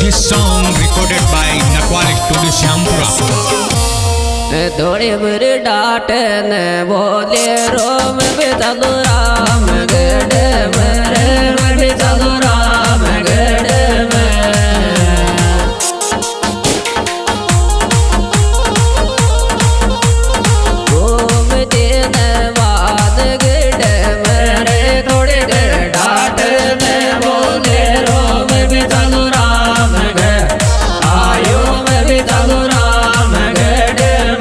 This song recorded by Nakwal Studio Syampura. थोड़ी बुरी डांट ने बोले रोम भी चलो राम गढ़ मेरे भी चलो राम गढ़ में घूम दिन बाद गढ़ मेरे थोड़ी डांट ने बोले रोम भी चलो राम गढ़ आयो में भी चलो राम गढ़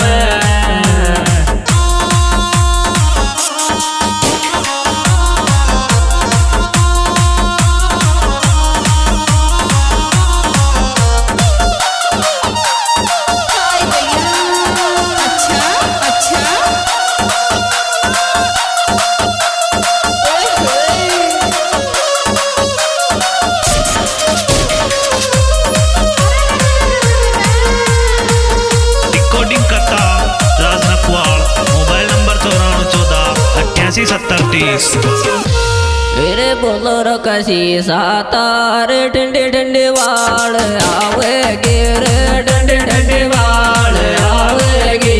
मेरे बोलो रो कसी सातार ठंडे ठंडे वाल आवेगी रे ठंडे ठंडे वाल आवेगी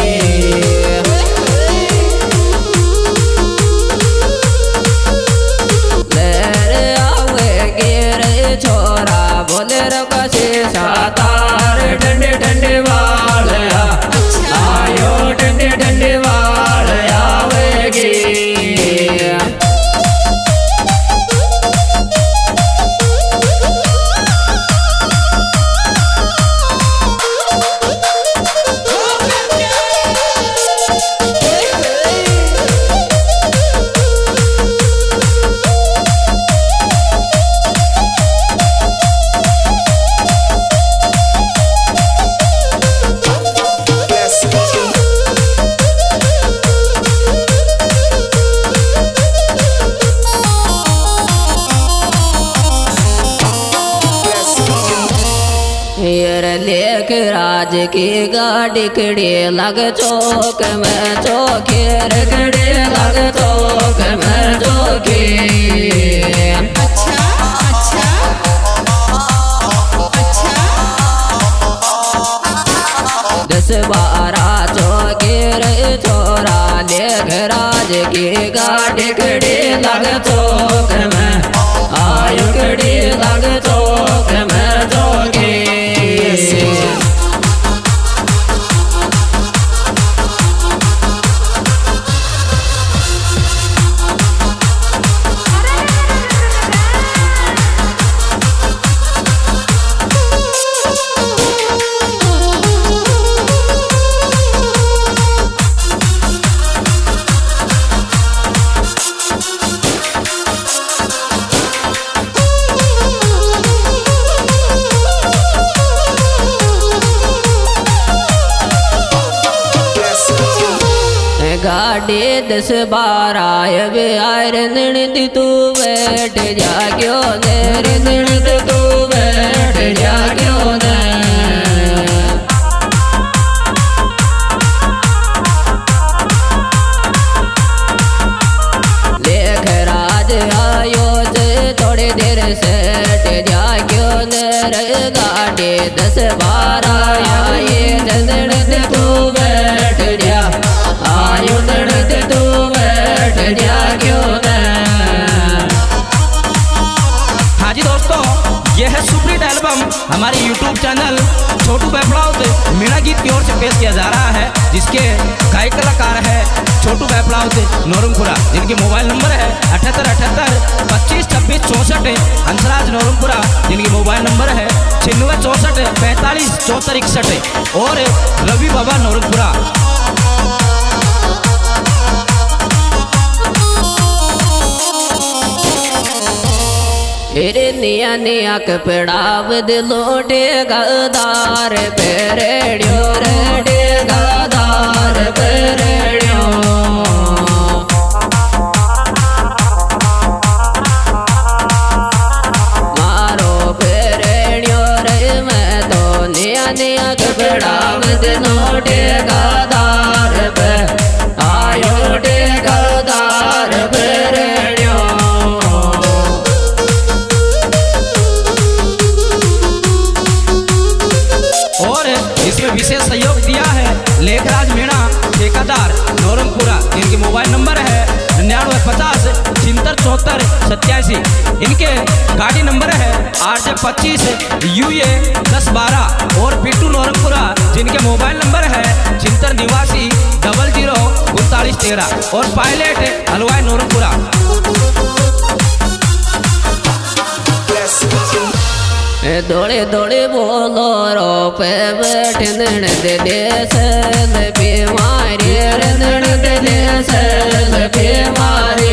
लेरे आवेगी रे छोरा बोले रो कसी सातार ठंडे ठंडे वाल आयो ठंडे ठंडे वाल आवेगी लेक राज की गाड़ी खड़ी लग चौक में चौकीर खड़ी लग चौक में चौकी अच्छा अच्छा अच्छा 10-12 चौकीर छोरा लेक राज की गाड़ी खड़ी लग चौक में आयु खड़ी लग चौक में चौकी गाड़ी 10-12 बिहार निर्णय तू बैठ जा क्यों निर्णय तू बैठ जा क्यों लेख राज आयो थोड़ी देर सेठ जा क्यों गाड़ी 10-12 आए निर्णय तू बैठ जा आयु निर्णय तू बैठ जा क्यों हाँ जी दोस्तों, यह है सुपरहिट एल्बम हमारे YouTube चैनल छोटू बेफड़ाव से मीणा गीत की ओर से पेश किया जा रहा है, जिसके गायक कलाकार है छोटू बेफड़ाव से नोरंगपुरा, जिनके मोबाइल नंबर है 7878 25 26 64। हंसराज नोरंगपुरा, जिनकी मोबाइल नंबर है 96 64 45 74 61 और रवि बाबा नोरंगपुरा। निया निया कपड़ाव दिलोटे गदार पेरेड़ियो रेडे गदार पेरेड़ियो मारो पेरेड़ियो रे मैं तो निया निया कपड़ाव दिलोटे गदार पे आयो टे गदार पेरेड़ियो विशेष सहयोग दिया है लेखराज मीणा ठेकेदार नौरंगपुरा, इनके मोबाइल नंबर है 9950 76 87। इनके गाड़ी नंबर है RJ25 UA 1012 और पिट्टू नौरंगपुरा, जिनके मोबाइल नंबर है 76 निवासी 00 39 13 और पायलट हलवाई नौरंगपुरा। दौड़े दौड़े बोलो रो पे बैठे नण दे सल बीमारी नण दे सल बीमारी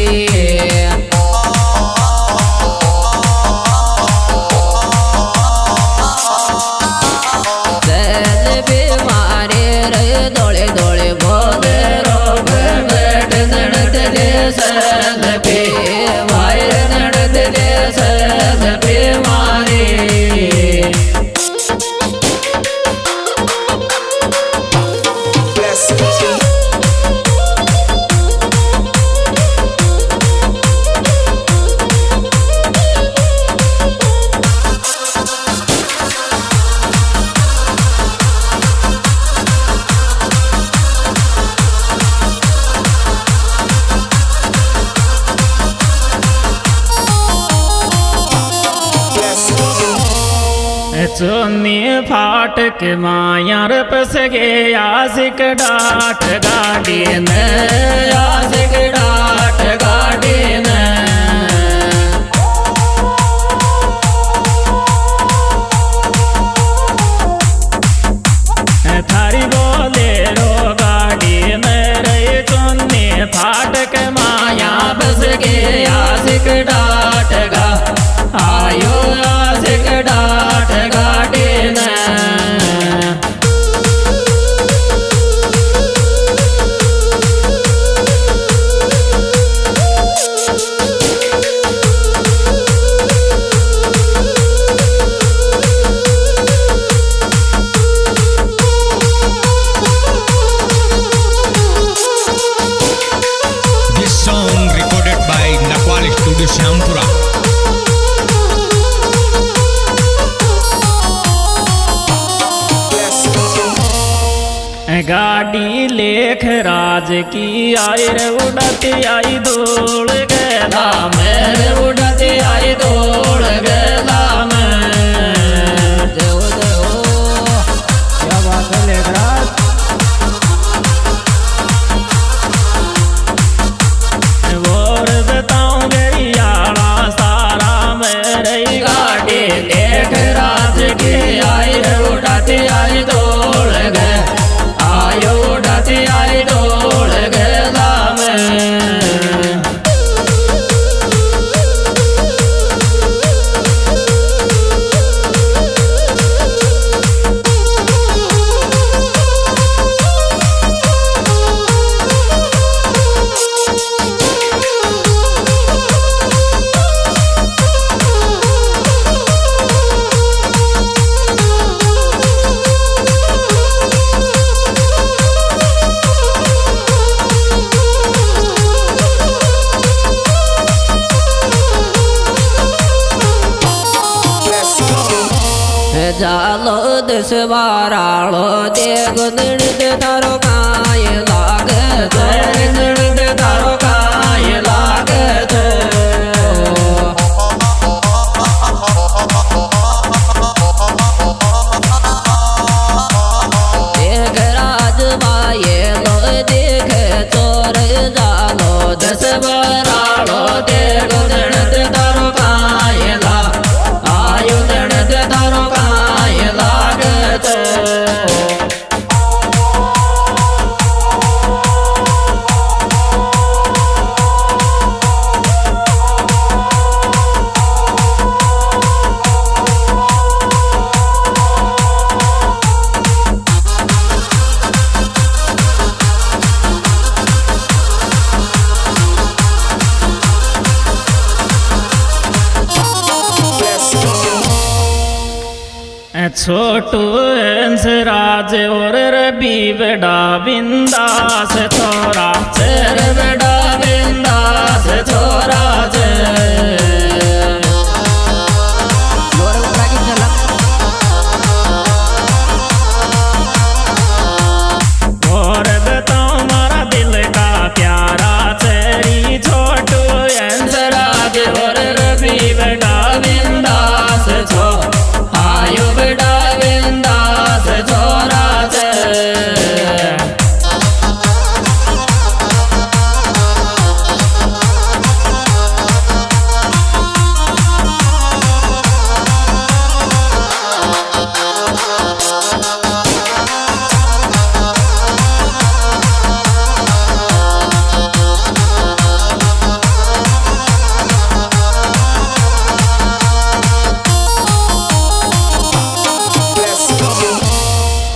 सल बीमारी रे दौड़े दौड़े बोले रो पे बैठे नण दे सल बीमारी नण दे सल बीमारी। चुन्नी फाट के मायार पस गे आशिक डाट गाड़ी ने आशिक डाट गाड़ी ने थारी बोले रो गाड़ी में रे चुन्नी फाट के माया बस गे आशिक डाट गा आयो आशिक डाट गाड़ी ने This song recorded by Nakwal Studio Syampura. गाड़ी लेख राज की आई रे उड़ती आई दौड़ गला मेरे उड़ती आई दौड़ गला में देव देव क्या बात है लेख राज। और बताऊं गई यारा सारा मेरे गाड़ी लेख राज की आई रे उड़ती आई दौड़ गए आयो उड़ती आई दौड़ गला में जालो दस बारालो दे गुदड़ दे तारो काय लागत गुदड़ दे तारो काय लागत देख राज बाये लो देख चोर जालो दस बारालो दे गुदड़ दे तारो काय ला आयु दड़ दे तारो लागत छोटू हंस राज और रवि बड़ा बिंदास छोरा बड़ा बिंदास छोरा